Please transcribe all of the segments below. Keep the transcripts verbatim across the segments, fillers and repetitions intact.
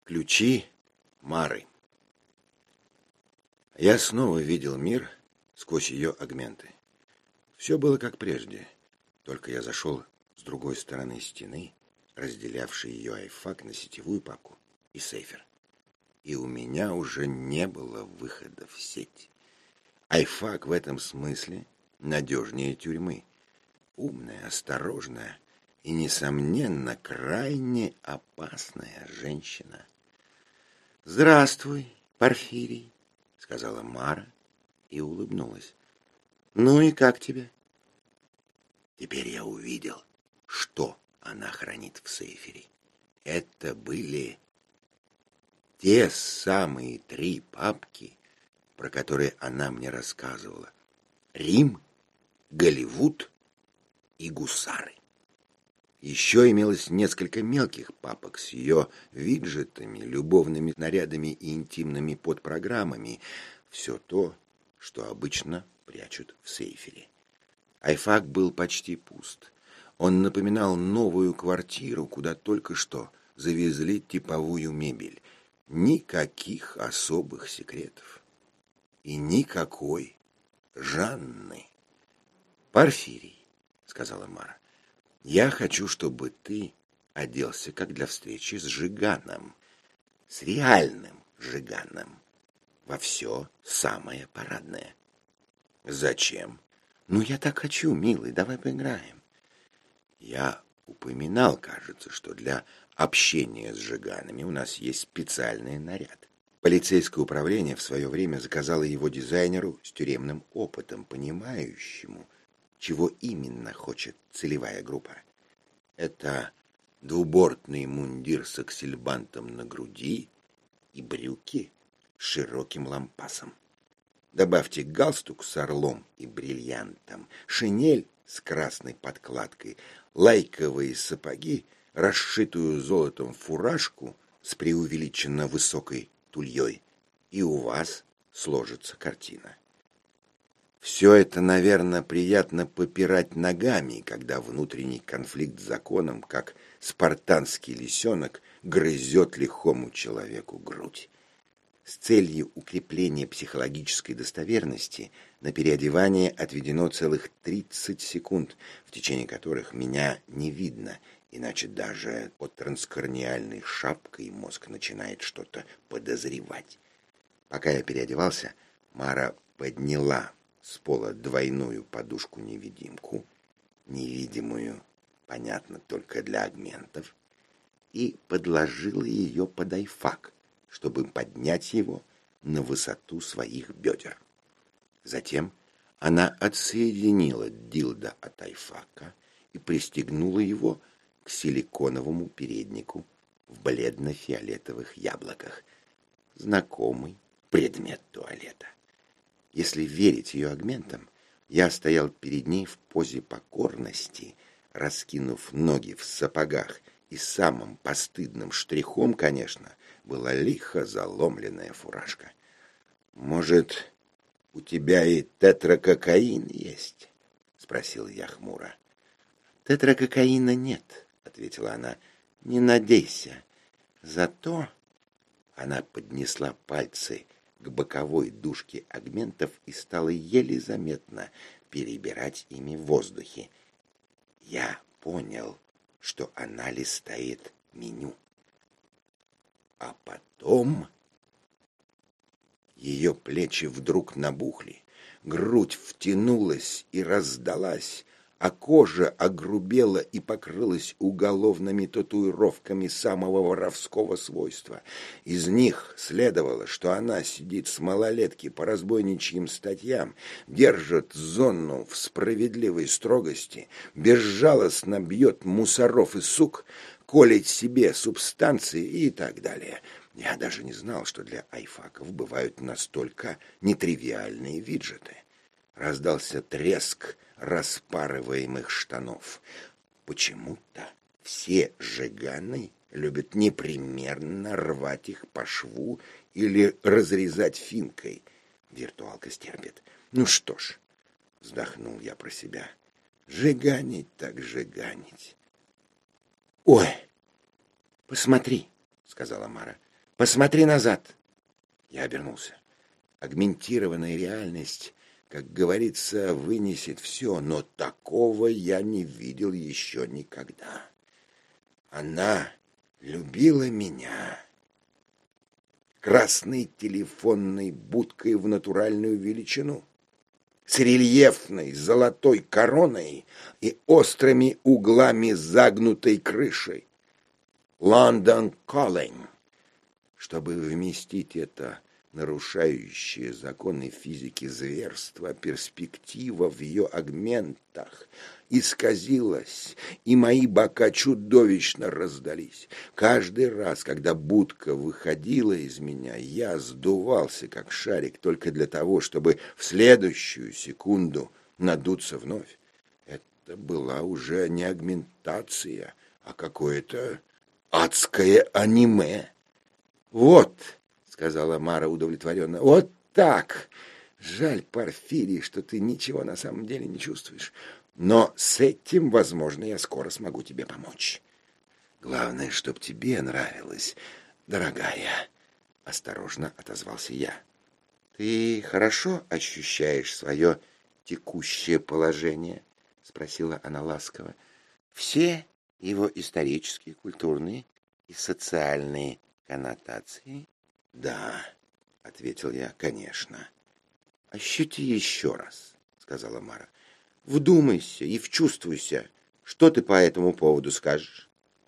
Ключи Мары. Я снова видел мир сквозь ее агменты. Все было как прежде, только я зашел с другой стороны стены, разделявшей ее айфак на сетевую папку и сейфер. И у меня уже не было выхода в сеть. Айфак в этом смысле надежнее тюрьмы. Умная, осторожная и, несомненно, крайне опасная женщина. «Здравствуй, Порфирий», — сказала Мара и улыбнулась. «Ну и как тебе?» Теперь я увидел, что она хранит в сейфере. Это были те самые три папки, про которые она мне рассказывала. Рим, Голливуд и гусары. Еще имелось несколько мелких папок с ее виджетами, любовными нарядами и интимными подпрограммами. Все то, что обычно прячут в сейфере. Айфак был почти пуст. Он напоминал новую квартиру, куда только что завезли типовую мебель. Никаких особых секретов. И никакой Жанны. «Порфирий», — сказала Мара, — «я хочу, чтобы ты оделся, как для встречи с Жиганом, с реальным Жиганом, во все самое парадное». «Зачем?» «Ну, я так хочу, милый, давай поиграем». Я упоминал, кажется, что для общения с Жиганами у нас есть специальный наряд. Полицейское управление в свое время заказало его дизайнеру с тюремным опытом, понимающему, чего именно хочет целевая группа. Это двубортный мундир с аксельбантом на груди и брюки с широким лампасом. Добавьте галстук с орлом и бриллиантом, шинель с красной подкладкой, лайковые сапоги, расшитую золотом фуражку с преувеличенно высокой тульей, и у вас сложится картина. Все это, наверное, приятно попирать ногами, когда внутренний конфликт с законом, как спартанский лисенок, грызет лихому человеку грудь. С целью укрепления психологической достоверности на переодевание отведено целых тридцать секунд, в течение которых меня не видно, иначе даже под транскраниальной шапкой мозг начинает что-то подозревать. Пока я переодевался, Мара подняла с пола двойную подушку-невидимку, невидимую, понятно, только для агментов, и подложила ее под айфак, чтобы поднять его на высоту своих бедер. Затем она отсоединила дилдо от айфака и пристегнула его к силиконовому переднику в бледно-фиолетовых яблоках. Знакомый предмет туалета. Если верить ее агментам, я стоял перед ней в позе покорности, раскинув ноги в сапогах, и самым постыдным штрихом, конечно, была лихо заломленная фуражка. «Может, у тебя и тетракокаин есть?» — спросил я хмуро. «Тетракокаина нет», — ответила она. «Не надейся. Зато...» Она поднесла пальцы к боковой дужке агментов и стала еле заметно перебирать ими в воздухе. Я понял, что она листает меню. А потом ее плечи вдруг набухли, грудь втянулась и раздалась, а кожа огрубела и покрылась уголовными татуировками самого воровского свойства. Из них следовало, что она сидит с малолетки по разбойничьим статьям, держит зону в справедливой строгости, безжалостно бьет мусоров и сук, колет себе субстанции и так далее. Я даже не знал, что для айфаков бывают настолько нетривиальные виджеты. Раздался треск распарываемых штанов. Почему-то все жиганы любят непременно рвать их по шву или разрезать финкой. Виртуалка стерпит. Ну что ж, вздохнул я про себя. Жиганить так жиганить. «Ой, посмотри», — сказала Мара. Посмотри назад. Я обернулся. Агментированная реальность, как говорится, вынесет все, но такого я не видел еще никогда. Она любила меня. Красной телефонной будкой в натуральную величину, с рельефной золотой короной и острыми углами загнутой крышей. London Calling. Чтобы вместить это нарушающее законы физики зверство, перспектива в ее агментах исказилась, и мои бока чудовищно раздались. Каждый раз, когда будка выходила из меня, я сдувался, как шарик, только для того, чтобы в следующую секунду надуться вновь. Это была уже не агментация, а какое-то адское аниме. «Вот», — сказала Мара удовлетворенно, — «вот так. Жаль, Порфирий, что ты ничего на самом деле не чувствуешь. Но с этим, возможно, я скоро смогу тебе помочь. Главное, чтоб тебе нравилось, дорогая», — осторожно отозвался я. «Ты хорошо ощущаешь свое текущее положение?» — спросила она ласково. «Все его исторические, культурные и социальные коннотации?» «Да», — ответил я, — «конечно». «Ощути еще раз», — сказала Мара. «Вдумайся и вчувствуйся. Что ты по этому поводу скажешь?»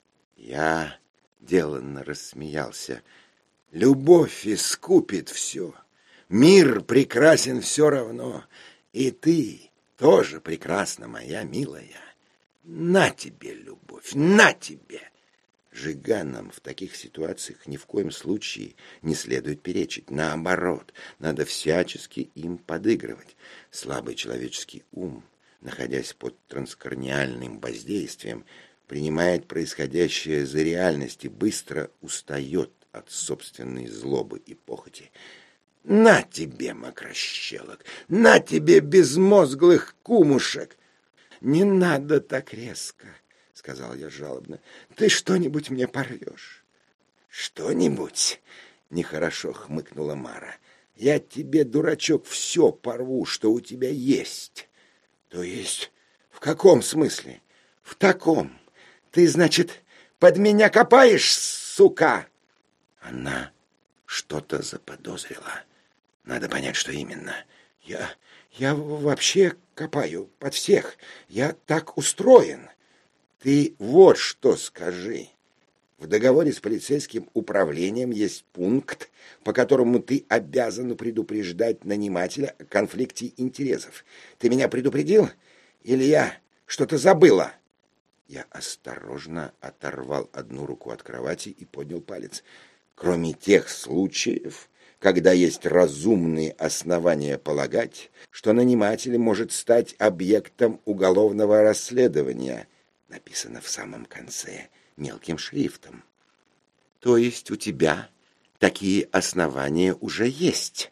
Я деланно рассмеялся. «Любовь искупит все. Мир прекрасен все равно. И ты тоже прекрасна, моя милая. На тебе, любовь, на тебе!» Жиганам в таких ситуациях ни в коем случае не следует перечить. Наоборот, надо всячески им подыгрывать. Слабый человеческий ум, находясь под транскраниальным воздействием, принимает происходящее за реальность и быстро устает от собственной злобы и похоти. «На тебе, мокрощелок! На тебе, безмозглых кумушек!» «Не надо так резко!» — сказал я жалобно. «Ты что-нибудь мне порвешь?» «Что-нибудь?» — нехорошо хмыкнула Мара. «Я тебе, дурачок, все порву, что у тебя есть». «То есть в каком смысле?» «В таком. Ты, значит, под меня копаешь, сука?» Она что-то заподозрила. Надо понять, что именно. «Я... я вообще копаю под всех. Я так устроен». «Ты вот что скажи. В договоре с полицейским управлением есть пункт, по которому ты обязан предупреждать нанимателя о конфликте интересов. Ты меня предупредил? Или я что-то забыла?» Я осторожно оторвал одну руку от кровати и поднял палец. «Кроме тех случаев, когда есть разумные основания полагать, что наниматель может стать объектом уголовного расследования», написано в самом конце мелким шрифтом. «То есть у тебя такие основания уже есть?»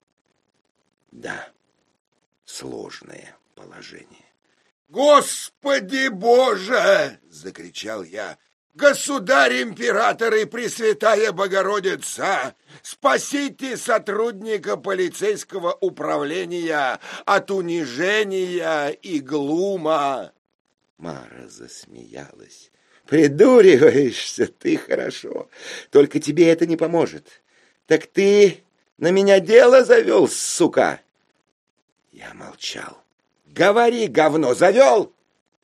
«Да, сложное положение». «Господи Боже!» — закричал я. «Государь-император и Пресвятая Богородица, спасите сотрудника полицейского управления от унижения и глума!» Мара засмеялась. «Придуриваешься ты хорошо, только тебе это не поможет. Так ты на меня дело завел, сука?» Я молчал. «Говори, говно, завел?»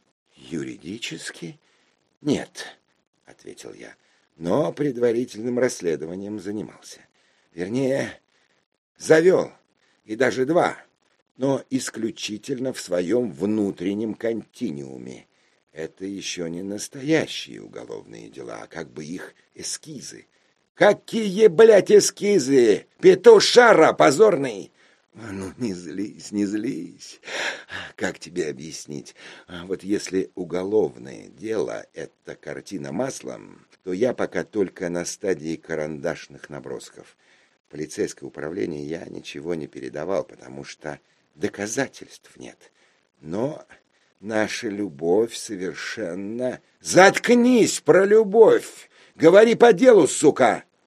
«Юридически нет», — ответил я, но предварительным расследованием занимался. Вернее, завел, и даже два, но исключительно в своем внутреннем континууме. Это еще не настоящие уголовные дела, а как бы их эскизы. «Какие, блядь, эскизы? Петушара позорный!» «Ну, не злись, не злись. Как тебе объяснить? Вот если уголовное дело — это картина маслом, то я пока только на стадии карандашных набросков. Полицейское управление я ничего не передавал, потому что доказательств нет. Но наша любовь совершенно...» «Заткнись про любовь! Говори по делу, сука!»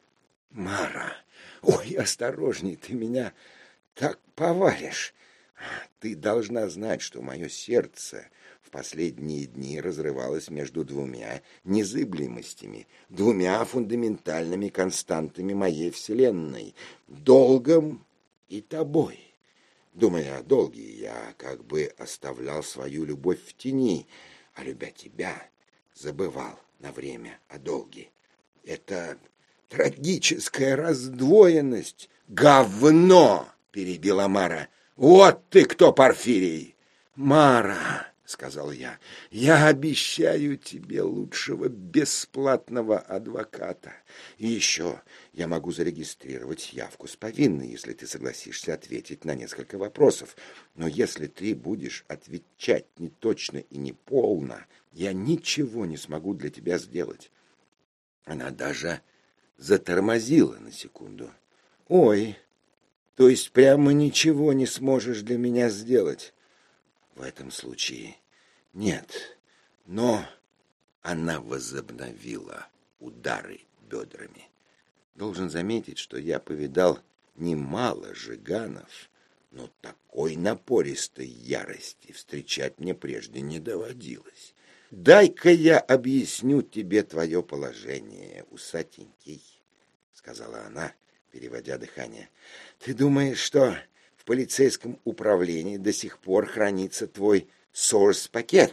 Мара, ой, осторожней, ты меня так повалишь. Ты должна знать, что мое сердце в последние дни разрывалось между двумя незыблемостями, двумя фундаментальными константами моей вселенной — долгом и тобой. Думая о долге, я как бы оставлял свою любовь в тени, а, любя тебя, забывал на время о долге. Это трагическая раздвоенность. Говно! Перебила Мара. Вот ты кто, Порфирий! Мара, сказал я, я обещаю тебе лучшего бесплатного адвоката. И еще я могу зарегистрировать явку с повинной, если ты согласишься ответить на несколько вопросов. Но если ты будешь отвечать неточно и неполно, я ничего не смогу для тебя сделать. Она даже затормозила на секунду. Ой, то есть прямо ничего не сможешь для меня сделать? В этом случае нет. Но она возобновила удары бедрами. Должен заметить, что я повидал немало жиганов, но такой напористой ярости встречать мне прежде не доводилось. «Дай-ка я объясню тебе твое положение, усатенький», — сказала она, переводя дыхание. «Ты думаешь, что в полицейском управлении до сих пор хранится твой сорс-пакет?»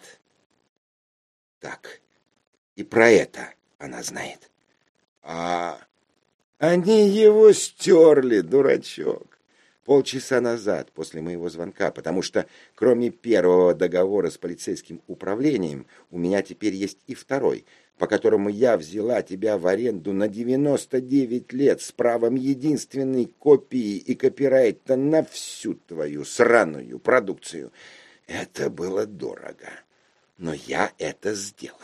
Так, и про это она знает. «А они его стерли, дурачок, полчаса назад после моего звонка, потому что кроме первого договора с полицейским управлением у меня теперь есть и второй, по которому я взяла тебя в аренду на девяносто девять лет с правом единственной копии и копирайта на всю твою сраную продукцию. Это было дорого, но я это сделала».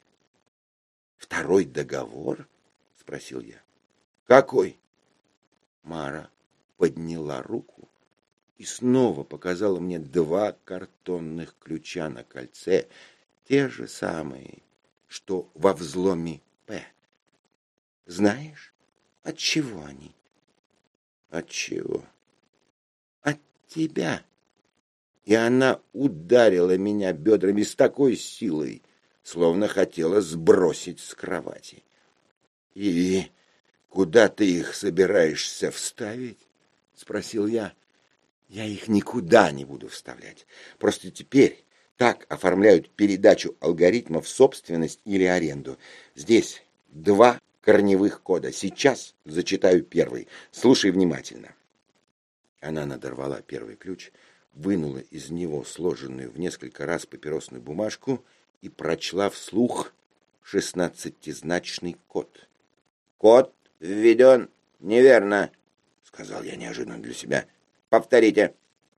«Второй договор?» — спросил я. «Какой?» Мара подняла руку и снова показала мне два картонных ключа на кольце, те же самые, что во взломе П. «Знаешь, от чего они?» «От чего?» «От тебя». И она ударила меня бедрами с такой силой, словно хотела сбросить с кровати. «И куда ты их собираешься вставить?» — спросил я. «Я их никуда не буду вставлять. Просто теперь так оформляют передачу алгоритмов в собственность или аренду. Здесь два корневых кода. Сейчас зачитаю первый. Слушай внимательно». Она надорвала первый ключ, вынула из него сложенную в несколько раз папиросную бумажку и прочла вслух шестнадцатизначный код. «Код введен неверно», — сказал я неожиданно для себя. «Повторите».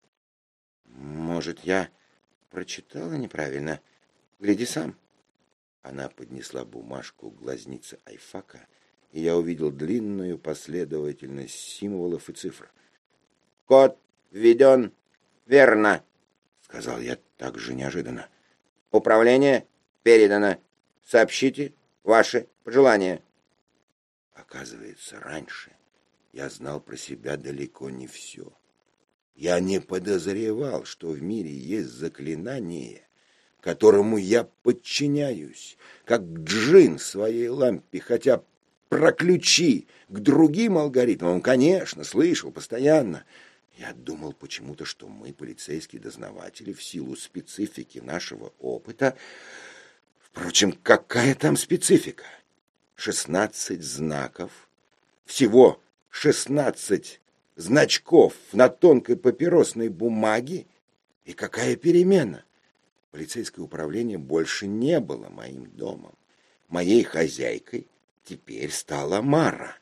«Может, я прочитала неправильно? Гляди сам». Она поднесла бумажку к глазнице айфака, и я увидел длинную последовательность символов и цифр. «Код введен верно», — сказал я также неожиданно. «Управление передано. Сообщите ваши пожелания». Оказывается, раньше я знал про себя далеко не все. Я не подозревал, что в мире есть заклинание, которому я подчиняюсь, как джин своей лампе, хотя про ключи к другим алгоритмам, конечно, слышал постоянно. Я думал почему-то, что мы, полицейские дознаватели, в силу специфики нашего опыта... Впрочем, какая там специфика? Шестнадцать знаков, всего шестнадцать значков на тонкой папиросной бумаге. И какая перемена? Полицейское управление больше не было моим домом. Моей хозяйкой теперь стала Мара.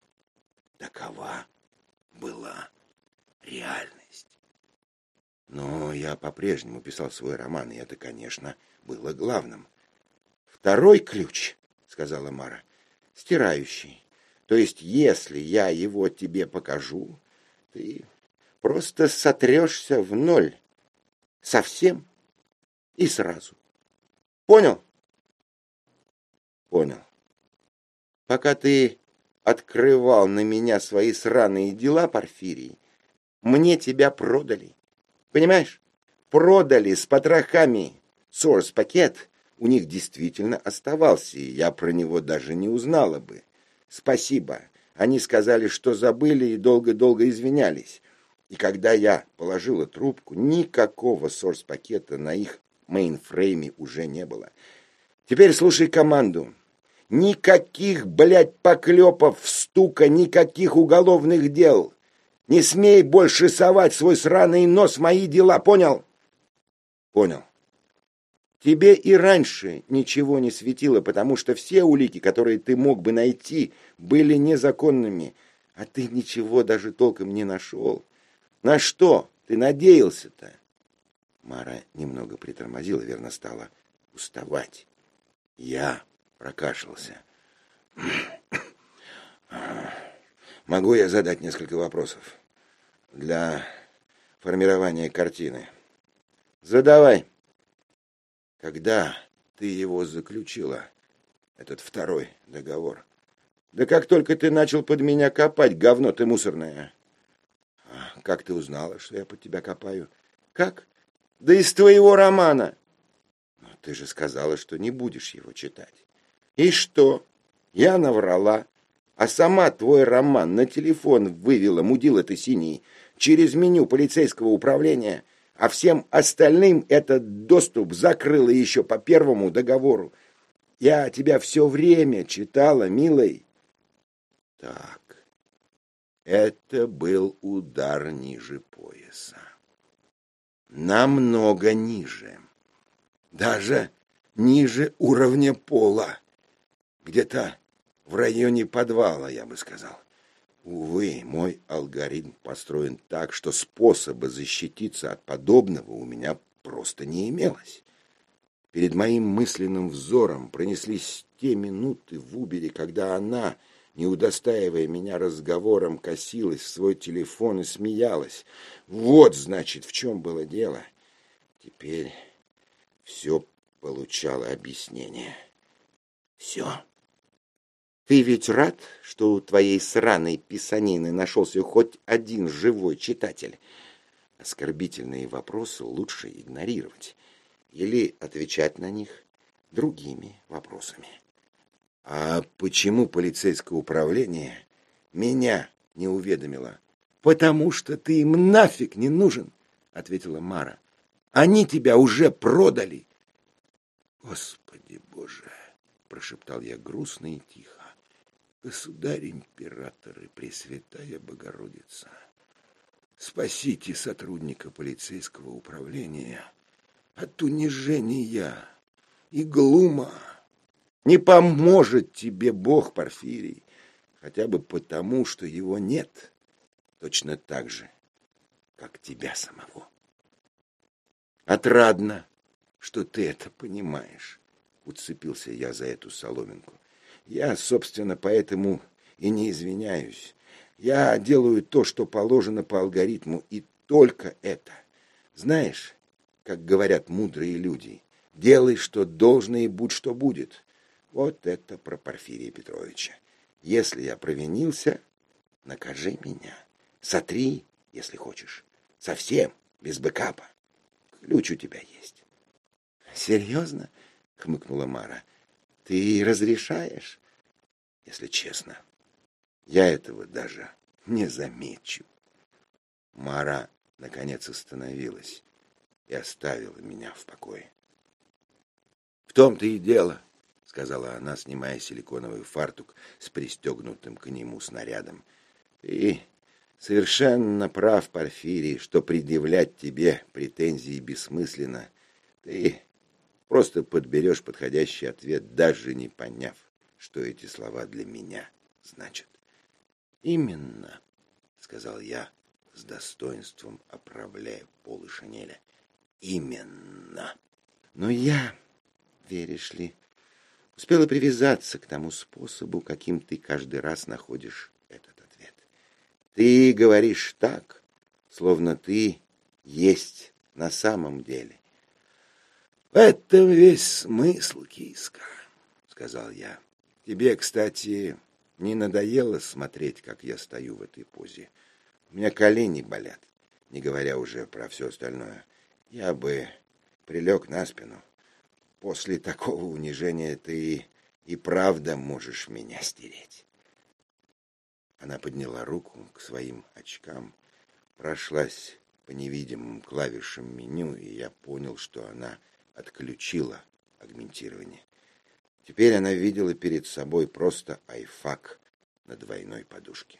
Такова была реальность. Но я по-прежнему писал свой роман, и это, конечно, было главным. «Второй ключ», — сказала Мара, — «стирающий. То есть, если я его тебе покажу, ты просто сотрешься в ноль. Совсем и сразу. Понял?» «Понял. Пока ты открывал на меня свои сраные дела, Порфирий, мне тебя продали. Понимаешь? Продали с потрохами. Сорс-пакет у них действительно оставался, и я про него даже не узнала бы. Спасибо. Они сказали, что забыли, и долго-долго извинялись. И когда я положила трубку, никакого сорс-пакета на их мейнфрейме уже не было. Теперь слушай команду. Никаких, блядь, поклепов, стука, никаких уголовных дел. Не смей больше совать свой сраный нос в мои дела, понял? Понял. Тебе и раньше ничего не светило, потому что все улики, которые ты мог бы найти, были незаконными, а ты ничего даже толком не нашел. На что ты надеялся-то? Мара немного притормозила, верно, стала уставать. Я прокашлялся. Могу я задать несколько вопросов для формирования картины? Задавай. Когда ты его заключила, этот второй договор? Да как только ты начал под меня копать, говно ты мусорное. А как ты узнала, что я под тебя копаю? Как? Да из твоего романа. Но ты же сказала, что не будешь его читать. И что? Я наврала. А сама твой роман на телефон вывела, мудила ты синий, через меню полицейского управления, а всем остальным этот доступ закрыла еще по первому договору. Я тебя все время читала, милый. Так, это был удар ниже пояса. Намного ниже. Даже ниже уровня пола. Где-то в районе подвала, я бы сказал. Увы, мой алгоритм построен так, что способа защититься от подобного у меня просто не имелось. Перед моим мысленным взором пронеслись те минуты в Убере, когда она, не удостаивая меня разговором, косилась в свой телефон и смеялась. Вот, значит, в чем было дело. Теперь все получало объяснение. Все. Ты ведь рад, что у твоей сраной писанины нашелся хоть один живой читатель? Оскорбительные вопросы лучше игнорировать или отвечать на них другими вопросами. А почему полицейское управление меня не уведомило? Потому что ты им нафиг не нужен, ответила Мара. Они тебя уже продали. Господи Боже, прошептал я грустно и тихо. Государь-император и Пресвятая Богородица, спасите сотрудника полицейского управления от унижения и глума. Не поможет тебе Бог, Порфирий, хотя бы потому, что его нет, точно так же, как тебя самого. Отрадно, что ты это понимаешь, уцепился я за эту соломинку. Я, собственно, поэтому и не извиняюсь. Я делаю то, что положено по алгоритму, и только это. Знаешь, как говорят мудрые люди, делай, что должно, и будь, что будет. Вот это про Порфирия Петровича. Если я провинился, накажи меня. Сотри, если хочешь. Совсем, без бэкапа. Ключ у тебя есть. Серьезно? Хмыкнула Мара. Ты разрешаешь? Если честно, я этого даже не замечу. Мара наконец остановилась и оставила меня в покое. В том-то и дело, сказала она, снимая силиконовый фартук с пристегнутым к нему снарядом. Ты совершенно прав, Порфирий, что предъявлять тебе претензии бессмысленно. Ты просто подберешь подходящий ответ, даже не поняв, что эти слова для меня значат. Именно, сказал я с достоинством, оправляя полы шинеля. Именно. Но я, веришь ли, успела привязаться к тому способу, каким ты каждый раз находишь этот ответ. Ты говоришь так, словно ты есть на самом деле. В этом весь смысл, киска, сказал я. Тебе, кстати, не надоело смотреть, как я стою в этой позе? У меня колени болят, не говоря уже про все остальное. Я бы прилег на спину. После такого унижения ты и правда можешь меня стереть. Она подняла руку к своим очкам, прошлась по невидимым клавишам меню, и я понял, что она отключила агментирование. Теперь она видела перед собой просто айфак на двойной подушке.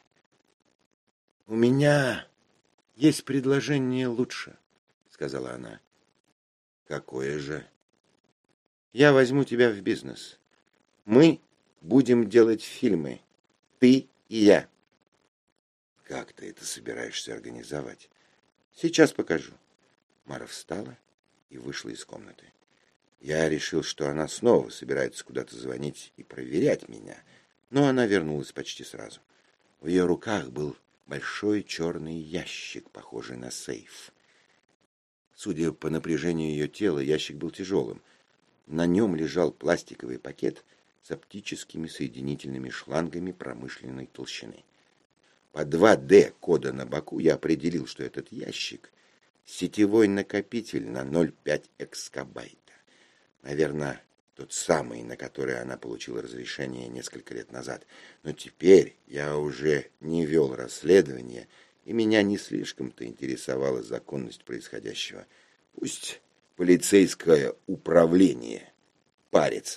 «У меня есть предложение лучше», — сказала она. «Какое же?» «Я возьму тебя в бизнес. Мы будем делать фильмы. Ты и я». «Как ты это собираешься организовать?» «Сейчас покажу». Мара встала и вышла из комнаты. Я решил, что она снова собирается куда-то звонить и проверять меня, но она вернулась почти сразу. В ее руках был большой черный ящик, похожий на сейф. Судя по напряжению ее тела, ящик был тяжелым. На нем лежал пластиковый пакет с оптическими соединительными шлангами промышленной толщины. По два дэ кода на боку я определил, что этот ящик — сетевой накопитель на ноль целых пять экскабайта. Наверное, тот самый, на который она получила разрешение несколько лет назад. Но теперь я уже не вел расследование, и меня не слишком-то интересовала законность происходящего. Пусть полицейское управление парится.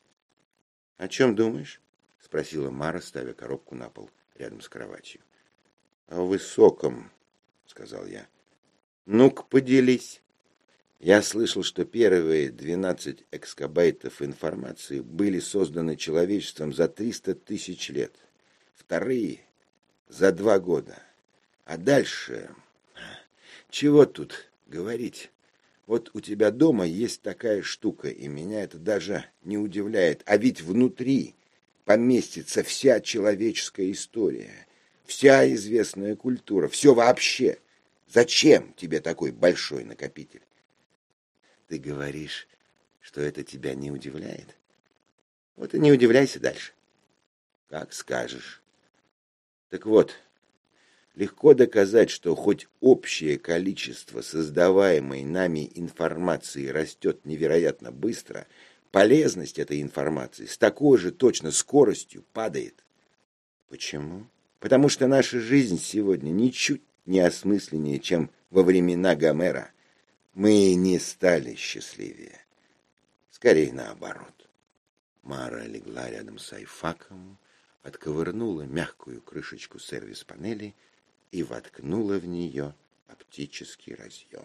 — О чем думаешь? — спросила Мара, ставя коробку на пол рядом с кроватью. — О высоком, — сказал я. — Ну-ка, поделись. Я слышал, что первые двенадцать экскабайтов информации были созданы человечеством за триста тысяч лет, вторые — за два года. А дальше... Чего тут говорить? Вот у тебя дома есть такая штука, и меня это даже не удивляет. А ведь внутри поместится вся человеческая история, вся известная культура, все вообще. Зачем тебе такой большой накопитель? Ты говоришь, что это тебя не удивляет? Вот и не удивляйся дальше. Как скажешь. Так вот, легко доказать, что хоть общее количество создаваемой нами информации растет невероятно быстро, полезность этой информации с такой же точно скоростью падает. Почему? Потому что наша жизнь сегодня ничуть не осмысленнее, чем во времена Гомера. Мы не стали счастливее. Скорее наоборот. Мара легла рядом с айфаком, отковырнула мягкую крышечку сервис-панели и воткнула в нее оптический разъем.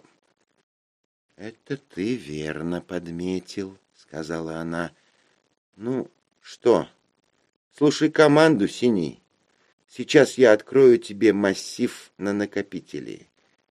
— Это ты верно подметил, — сказала она. — Ну, что? Слушай команду, Синий. Сейчас я открою тебе массив на накопители.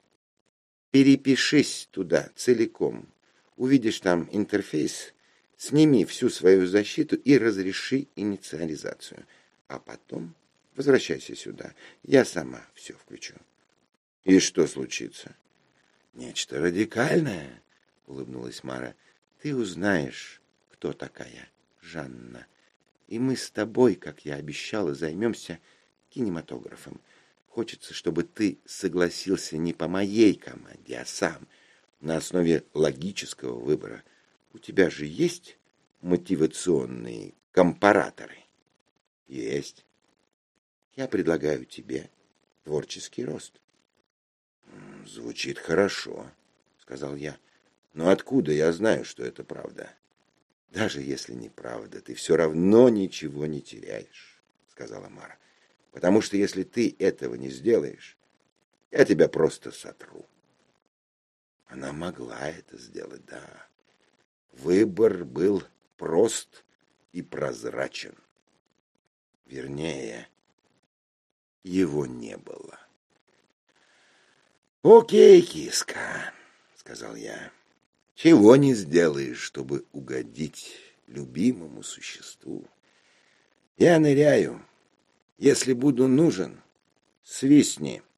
Перепишись туда целиком. Увидишь там интерфейс, сними всю свою защиту и разреши инициализацию. А потом возвращайся сюда. Я сама все включу. И что случится? Нечто радикальное, улыбнулась Мара. Ты узнаешь, кто такая Жанна. И мы с тобой, как я обещала, займемся кинематографом. Хочется, чтобы ты согласился не по моей команде, а сам, на основе логического выбора. У тебя же есть мотивационные компараторы? Есть. Я предлагаю тебе творческий рост. Звучит хорошо, сказал я. Но откуда я знаю, что это правда? Даже если неправда, ты все равно ничего не теряешь, сказала Мара. Потому что если ты этого не сделаешь, я тебя просто сотру. Она могла это сделать, да. Выбор был прост и прозрачен. Вернее, его не было. «Окей, киска», — сказал я, — «чего не сделаешь, чтобы угодить любимому существу. Я ныряю. Если буду нужен, свистни».